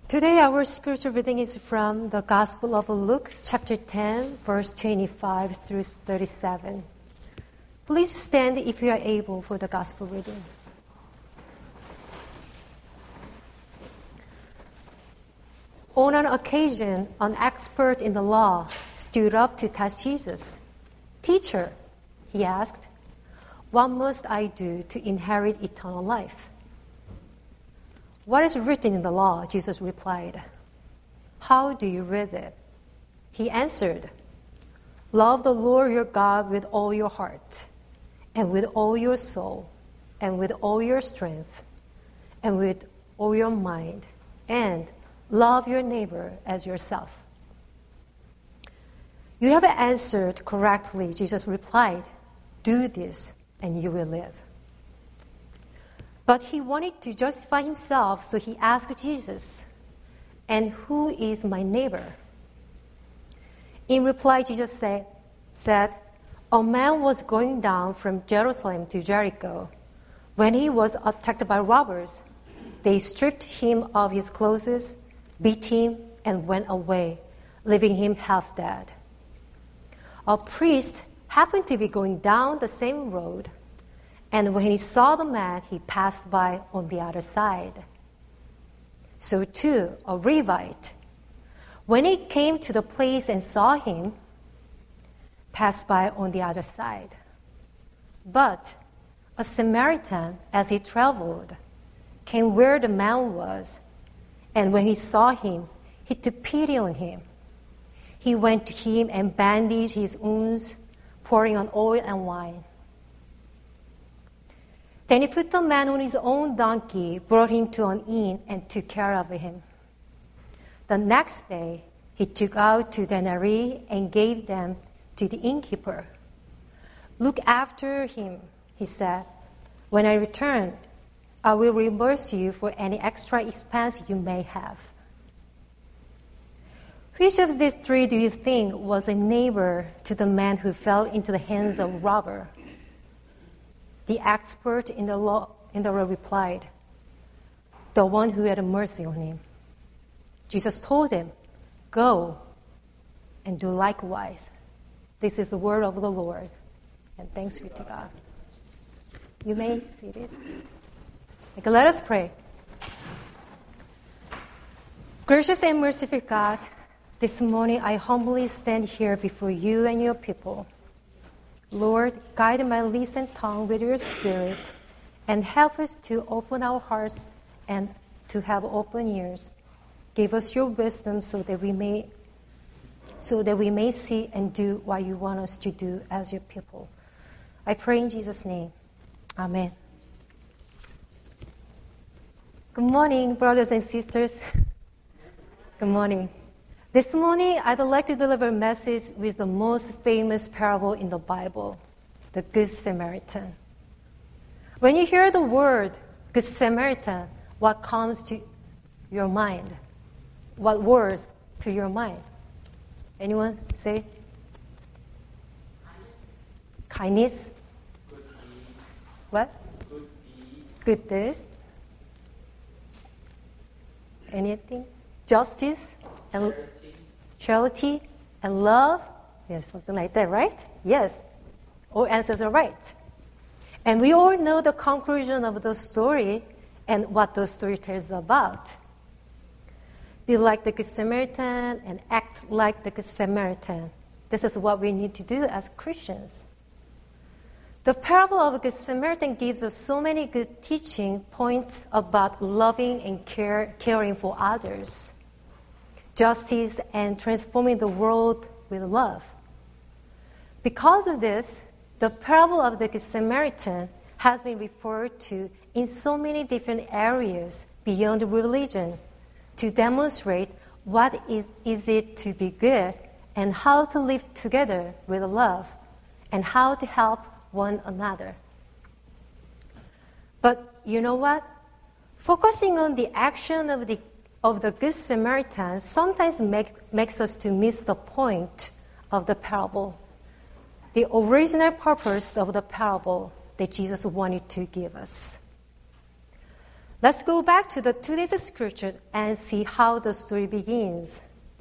Today our scripture reading is from the Gospel of Luke, chapter 10, verse 25 through 37. Please stand if you are able for the Gospel reading. On an occasion, an expert in the law stood up to test Jesus. "Teacher," he asked, "what must I do to inherit eternal life?" "What is written in the law?" Jesus replied. "How do you read it?" He answered, "Love the Lord your God with all your heart, and with all your soul, and with all your strength, and with all your mind, and love your neighbor as yourself." "You have answered correctly," Jesus replied. "Do this, and you will live." But he wanted to justify himself, so he asked Jesus, "And who is my neighbor?" In reply, Jesus said, "A man was going down from Jerusalem to Jericho. When he was attacked by robbers, they stripped him of his clothes, beat him, and went away, leaving him half dead. A priest happened to be going down the same road, and when he saw the man, he passed by on the other side. So too, a Levite, when he came to the place and saw him, passed by on the other side. But a Samaritan, as he traveled, came where the man was, and when he saw him, he took pity on him. He went to him and bandaged his wounds, pouring on oil and wine. Then he put the man on his own donkey, brought him to an inn, and took care of him. The next day, he took out 2 denarii and gave them to the innkeeper. "Look after him," he said. "When I return, I will reimburse you for any extra expense you may have." Which of these three do you think was a neighbor to the man who fell into the hands of a robber? The expert in the law replied, "The one who had mercy on him." Jesus told him, "Go and do likewise." This is the word of the Lord, and thanks be to God. You may be seated. Okay, let us pray. Gracious and merciful God, this morning I humbly stand here before you and your people. Lord, guide my lips and tongue with your Spirit, and help us to open our hearts and to have open ears. Give us your wisdom so that we may see and do what you want us to do as your people. I pray in Jesus' name. Amen. Good morning, brothers and sisters. Good morning. This morning, I'd like to deliver a message with the most famous parable in the Bible, the Good Samaritan. When you hear the word Good Samaritan, what comes to your mind? What words to your mind? Anyone say? Kindness. What? Goodness. Anything? Justice and charity and love. Yes, something like that, right? Yes. All answers are right. And we all know the conclusion of the story and what the story tells about. Be like the Good Samaritan and act like the Good Samaritan. This is what we need to do as Christians. The parable of the Good Samaritan gives us so many good teaching points about loving and caring for others, justice, and transforming the world with love. Because of this, the parable of the Good Samaritan has been referred to in so many different areas beyond religion to demonstrate what is it to be good and how to live together with love and how to help one another. But you know what? Focusing on the action of the Good Samaritan sometimes makes us to miss the point of the parable, the original purpose of the parable that Jesus wanted to give us. Let's go back to the today's scripture and see how the story begins.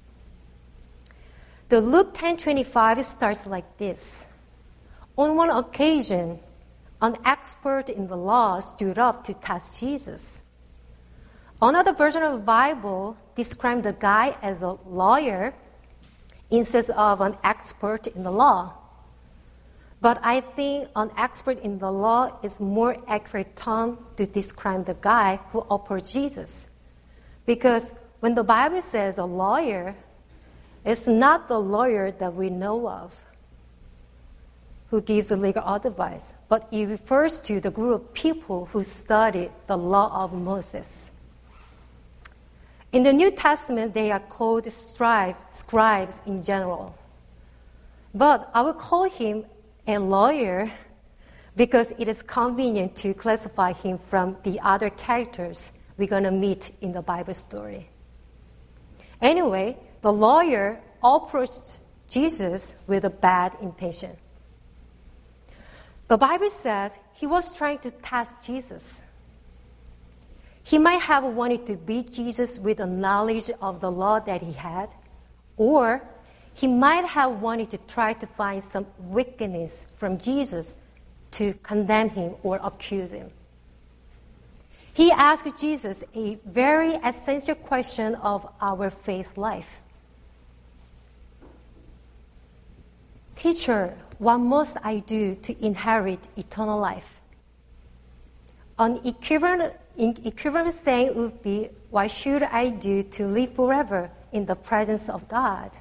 The Luke 10:25 starts like this. On one occasion, an expert in the law stood up to test Jesus. Another version of the Bible described the guy as a lawyer instead of an expert in the law. But I think an expert in the law is more accurate term to describe the guy who opposed Jesus. Because when the Bible says a lawyer, it's not the lawyer that we know of who gives legal advice, but it refers to the group of people who studied the law of Moses. In the New Testament, they are called scribes in general. But I will call him a lawyer because it is convenient to classify him from the other characters we're going to meet in the Bible story. Anyway, the lawyer approached Jesus with a bad intention. The Bible says he was trying to test Jesus. He might have wanted to beat Jesus with the knowledge of the law that he had, or he might have wanted to try to find some weakness from Jesus to condemn him or accuse him. He asked Jesus a very essential question of our faith life. Teacher, what must I do to inherit eternal life? An equivalent saying would be, what should I do to live forever in the presence of God?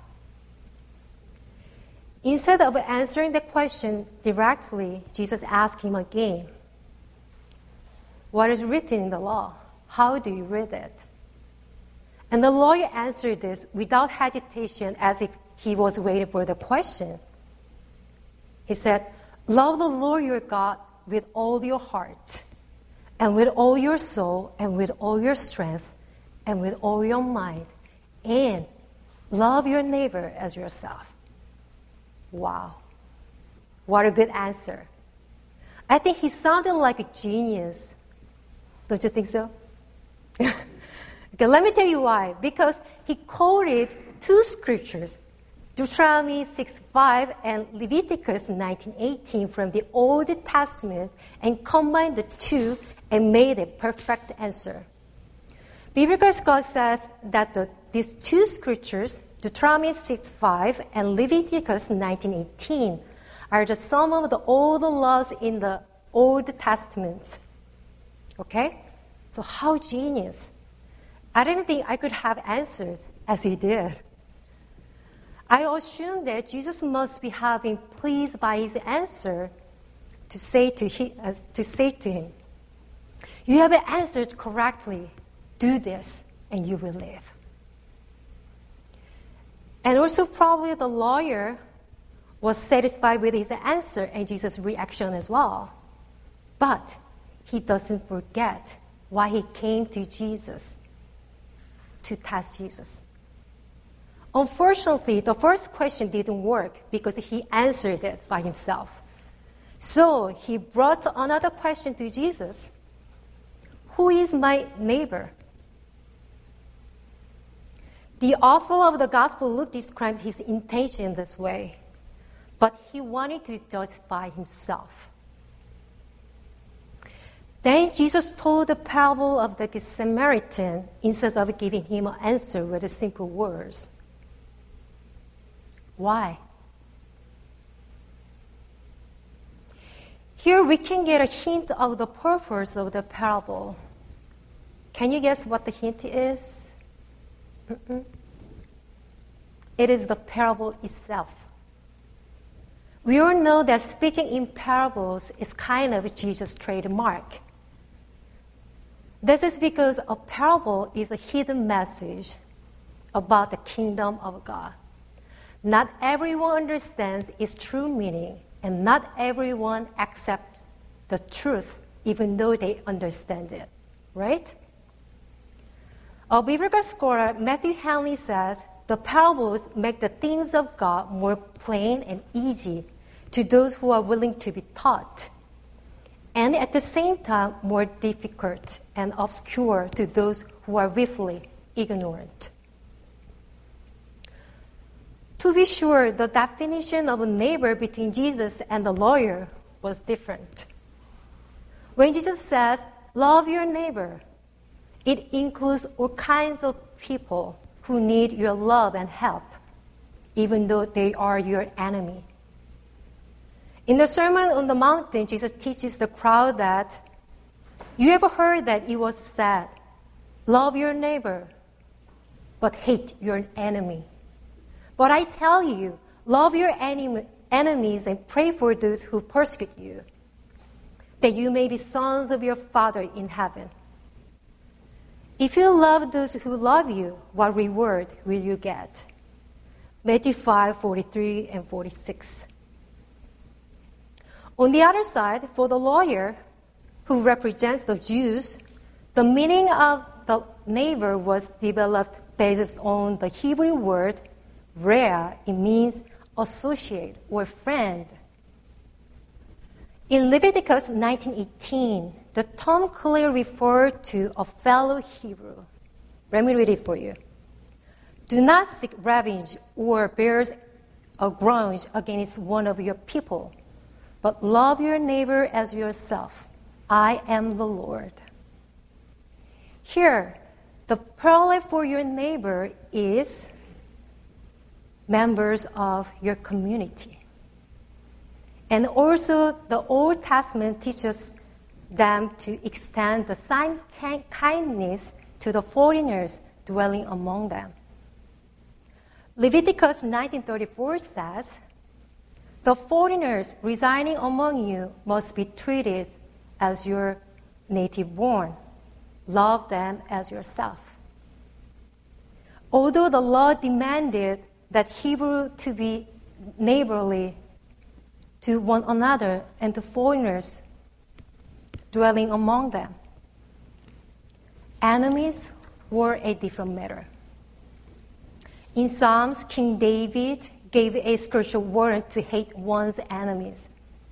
Instead of answering the question directly, Jesus asked him again, what is written in the law? How do you read it? And the lawyer answered this without hesitation as if he was waiting for the question. He said, love the Lord your God with all your heart, and with all your soul, and with all your strength, and with all your mind, and love your neighbor as yourself. Wow. What a good answer. I think he sounded like a genius. Don't you think so? Okay, let me tell you why. Because he quoted two scriptures, Deuteronomy 6:5 and Leviticus 19:18 from the Old Testament, and combined the two and made a perfect answer. Biblical scholars says that these two scriptures, Deuteronomy 6:5 and Leviticus 19:18, are just some of the old laws in the Old Testament. Okay? So how genius. I didn't think I could have answered as he did. I assume that Jesus must be having pleased by his answer to say to him, you have answered correctly. Do this and you will live. And also probably the lawyer was satisfied with his answer and Jesus' reaction as well. But he doesn't forget why he came to Jesus, to test Jesus. Unfortunately, the first question didn't work because he answered it by himself. So he brought another question to Jesus. Who is my neighbor? The author of the Gospel Luke describes his intention this way, but he wanted to justify himself. Then Jesus told the parable of the Good Samaritan instead of giving him an answer with the simple words. Why? Here we can get a hint of the purpose of the parable. Can you guess what the hint is? It is the parable itself. We all know that speaking in parables is kind of Jesus' trademark. This is because a parable is a hidden message about the kingdom of God. Not everyone understands its true meaning, and not everyone accepts the truth even though they understand it. Right? A biblical scholar, Matthew Henley, says the parables make the things of God more plain and easy to those who are willing to be taught. and at the same time more difficult and obscure to those who are willfully ignorant. To be sure, the definition of a neighbor between Jesus and the lawyer was different. When Jesus says, love your neighbor, it includes all kinds of people who need your love and help, even though they are your enemy. In the Sermon on the Mountain, Jesus teaches the crowd that you ever heard that it was said, love your neighbor, but hate your enemy. But I tell you, love your enemies and pray for those who persecute you, that you may be sons of your Father in heaven. If you love those who love you, what reward will you get? Matthew 5:43 and 46. On the other side, for the lawyer who represents the Jews, the meaning of the neighbor was developed based on the Hebrew word Rea. It means associate or friend. In Leviticus 19:18, the term clearly referred to a fellow Hebrew. Let me read it for you. Do not seek revenge or bear a grudge against one of your people, but love your neighbor as yourself. I am the Lord. Here, the parallel for your neighbor is members of your community. And also, the Old Testament teaches them to extend the same kindness to the foreigners dwelling among them. Leviticus 19:34 says, the foreigners residing among you must be treated as your native born. Love them as yourself. Although the law demanded that Hebrew to be neighborly to one another and to foreigners dwelling among them, enemies were a different matter. In Psalms, King David gave a scriptural warrant to hate one's enemies.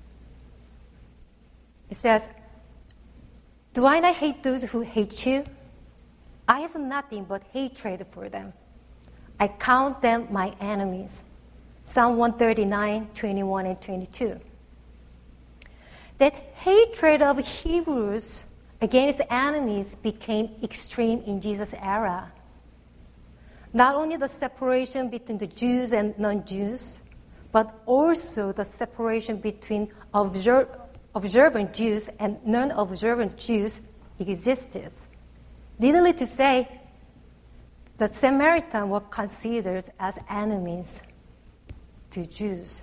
It says, do I not hate those who hate you? I have nothing but hatred for them. I count them my enemies. Psalm 139, 21 and 22. That hatred of Hebrews against enemies became extreme in Jesus' era. Not only the separation between the Jews and non-Jews, but also the separation between observant Jews and non-observant Jews existed. Needless to say, the Samaritans were considered as enemies to Jews.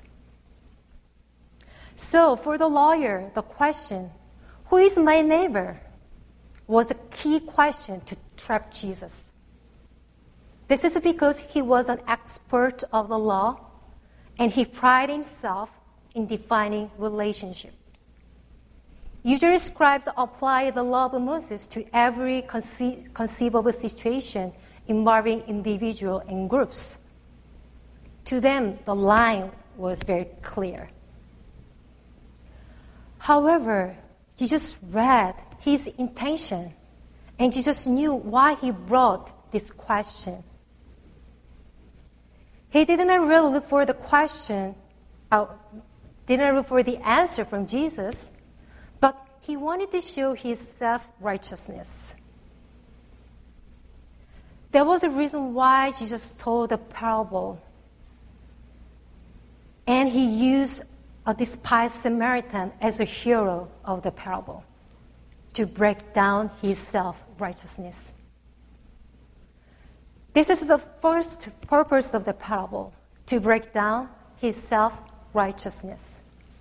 So, for the lawyer, the question, who is my neighbor, was a key question to trap Jesus. This is because he was an expert of the law, and he prided himself in defining relationships. Usually, scribes apply the law of Moses to every conceivable situation involving individuals and groups. To them, the line was very clear. However, Jesus read his intention, and Jesus knew why he brought this question. He didn't really look for the question, didn't look for the answer from Jesus, but he wanted to show his self-righteousness. There was a reason why Jesus told the parable. And he used a despised Samaritan as a hero of the parable to break down his self-righteousness. This is the first purpose of the parable, to break down his self-righteousness.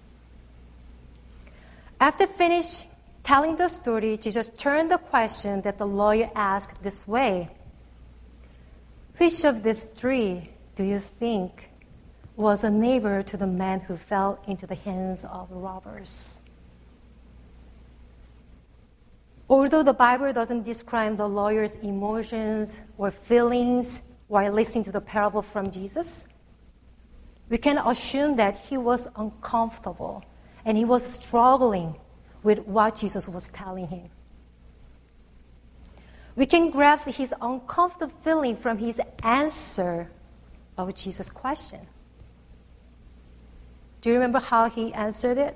After finished telling the story, Jesus turned the question that the lawyer asked this way. Which of these three do you think was a neighbor to the man who fell into the hands of robbers? Although the Bible doesn't describe the lawyer's emotions or feelings while listening to the parable from Jesus, we can assume that he was uncomfortable and he was struggling with what Jesus was telling him. We can grasp his uncomfortable feeling from his answer of Jesus' question. Do you remember how he answered it?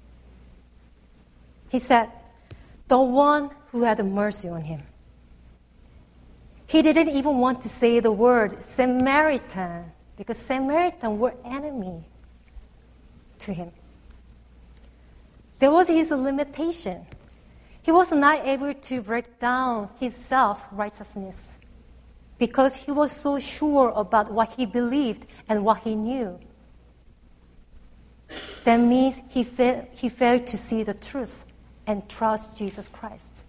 He said, the one who had mercy on him. He didn't even want to say the word Samaritan, because Samaritans were enemy to him. There was his limitation. He was not able to break down his self-righteousness because he was so sure about what he believed and what he knew. That means he failed to see the truth and trust Jesus Christ.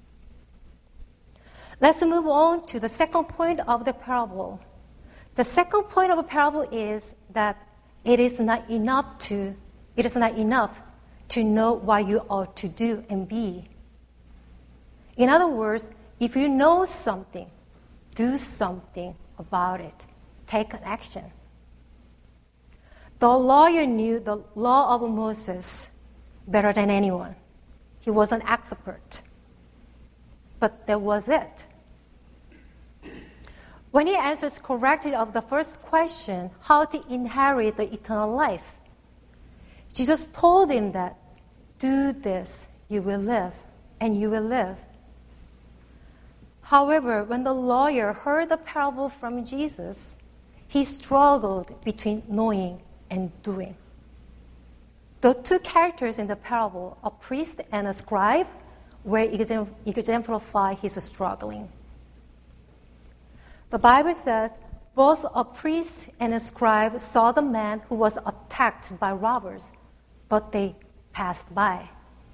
Let's move on to the second point of the parable. The second point of the parable is that it is not enough to know what you ought to do and be. In other words, if you know something, do something about it. Take an action. The lawyer knew the law of Moses better than anyone. He was an expert. But that was it. When he answers correctly of the first question, how to inherit the eternal life, Jesus told him that, do this, you will live, and you will live. However, when the lawyer heard the parable from Jesus, he struggled between knowing and doing. The two characters in the parable, a priest and a scribe, were exemplify his struggling. The Bible says both a priest and a scribe saw the man who was attacked by robbers, but they passed by.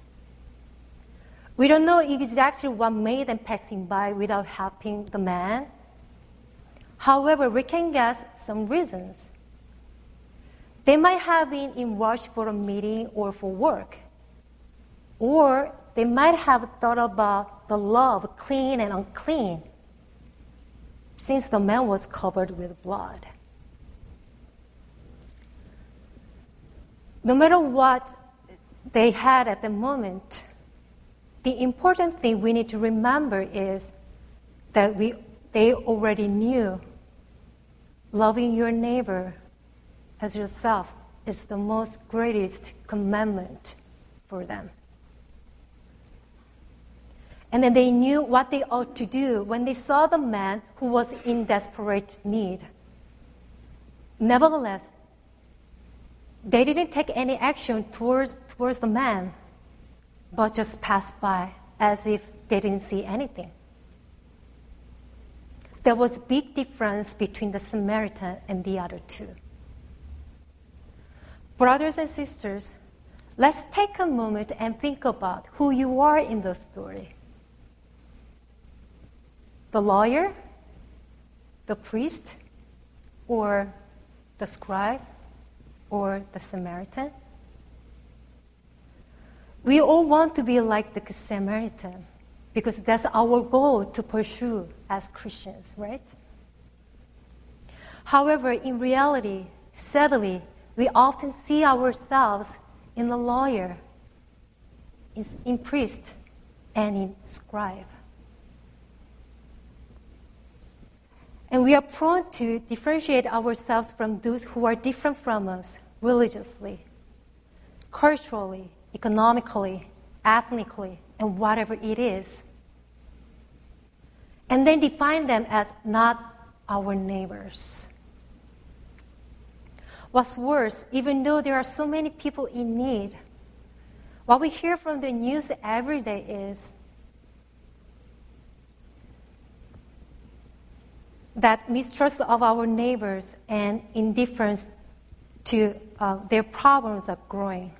We don't know exactly what made them passing by without helping the man. However, we can guess some reasons. They might have been in rush for a meeting or for work. Or they might have thought about the law of clean and unclean, since the man was covered with blood. No matter what they had at the moment, the important thing we need to remember is that they already knew loving your neighbor as yourself is the most greatest commandment for them. And then they knew what they ought to do when they saw the man who was in desperate need. Nevertheless, they didn't take any action towards the man, but just passed by as if they didn't see anything. There was a big difference between the Samaritan and the other two. Brothers and sisters, let's take a moment and think about who you are in the story. The lawyer, the priest, or the scribe, or the Samaritan? We all want to be like the Samaritan because that's our goal to pursue as Christians, right? However, in reality, sadly, we often see ourselves in the lawyer, in priest, and in scribe. And we are prone to differentiate ourselves from those who are different from us religiously, culturally, economically, ethnically, and whatever it is. And then define them as not our neighbors. What's worse, even though there are so many people in need, what we hear from the news every day is that mistrust of our neighbors and indifference to their problems are growing.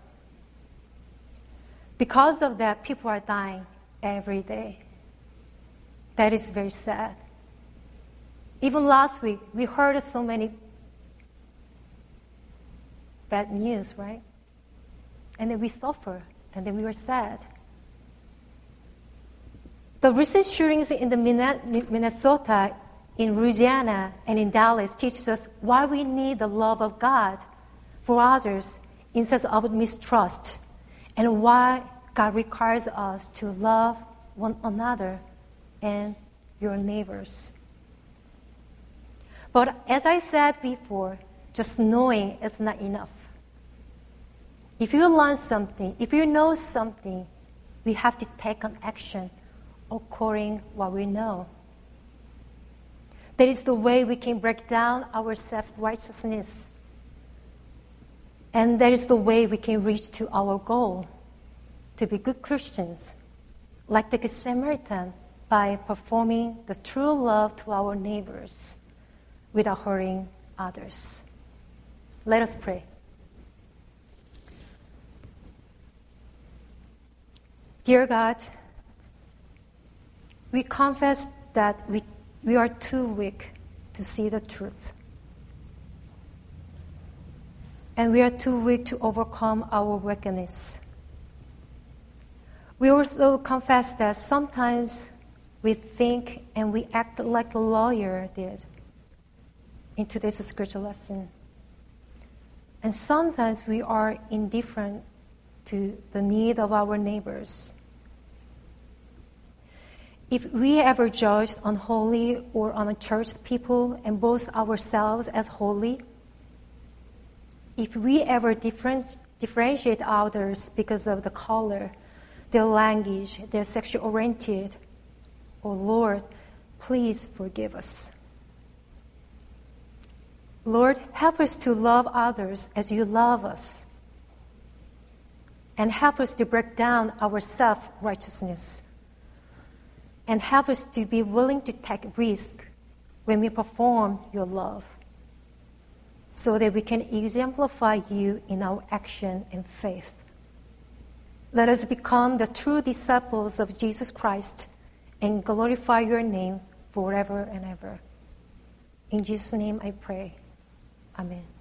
Because of that, people are dying every day. That is very sad. Even last week, we heard so many bad news, right? And then we suffer, and then we were sad. The recent shootings in the Minnesota, in Louisiana, and in Dallas teaches us why we need the love of God for others instead of mistrust, and why God requires us to love one another and your neighbors. But as I said before, just knowing is not enough. If you learn something, if you know something, we have to take an action according to what we know. That is the way we can break down our self-righteousness. And that is the way we can reach to our goal, to be good Christians, like the Good Samaritan, by performing the true love to our neighbors without hurting others. Let us pray. Dear God, we confess that we are too weak to see the truth. And we are too weak to overcome our wickedness. We also confess that sometimes we think and we act like a lawyer did in today's scripture lesson. And sometimes we are indifferent to the need of our neighbors. If we ever judged unholy or unchurched people and boast ourselves as holy, if we ever differentiate others because of the color, their language, their sexual orientation, oh Lord, please forgive us. Lord, help us to love others as you love us. And help us to break down our self-righteousness. And help us to be willing to take risk when we perform your love, so that we can exemplify you in our action and faith. Let us become the true disciples of Jesus Christ and glorify your name forever and ever. In Jesus' name I pray. Amen.